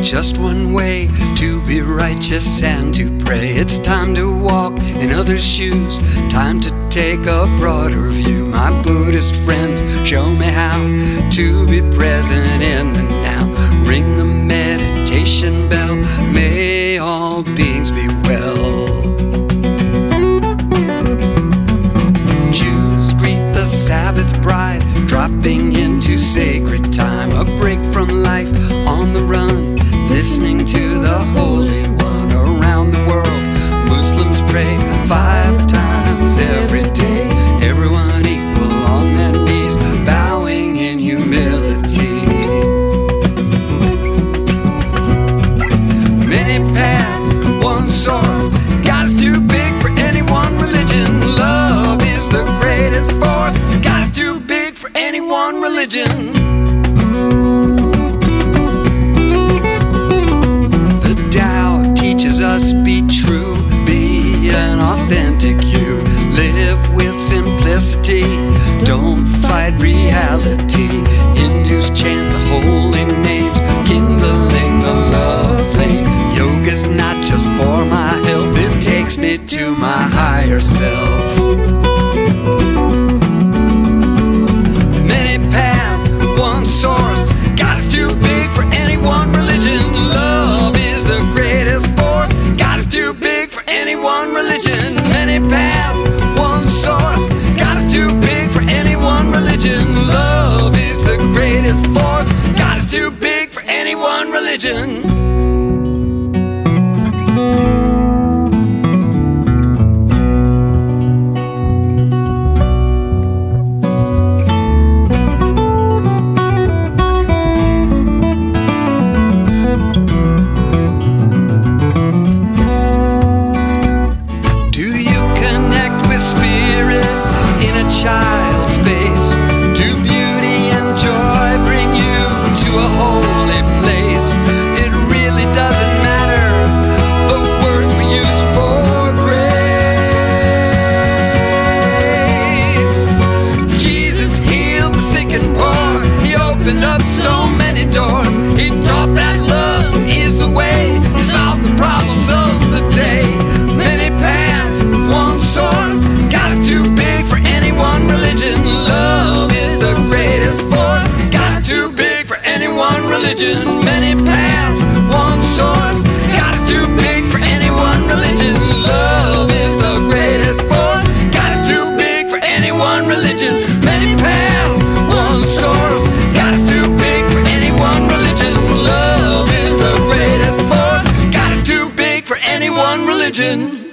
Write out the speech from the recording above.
just one way to be righteous and to pray. It's time to walk in others' shoes, time to take a broader view. My Buddhist friends show me how to be present in the now. Ring the meditation bell, may all beings be well. Jews greet the Sabbath bride, dropping into sacred time. A break from life on the run, listening to the Holy One. Around the world, Muslims pray 5 times every day. Everyone equal on their knees, bowing in humility. Many paths, one source, God is too big for any one religion. Love is the greatest force, God is too big for any one religion. Us be true, be an authentic you. Live with simplicity, don't fight reality. Hindus chant the holy names, kindling the love flame. Yoga's not just for my health, it takes me to my higher self. Many paths, one source, God is too big for any one religion. Love is the greatest force, God is too big for any one religion. Many paths, one source, God is too big for any one religion. Love is the greatest force, God is too big for any one religion. Child's face, do beauty and joy bring you to a holy place? It really doesn't matter the words we use for grace. Jesus healed the sick and poor, he opened up so many doors. He taught that love is the way to solve the problems of the day. Many paths, one source, God is too big for any one religion. Love is the greatest force, God is too big for any one religion. Many paths, one source, God is too big for any one religion. Love is the greatest force, God is too big for any one religion. Many paths, one source, God is too big for any one religion. Love is the greatest force, God is too big for any one religion.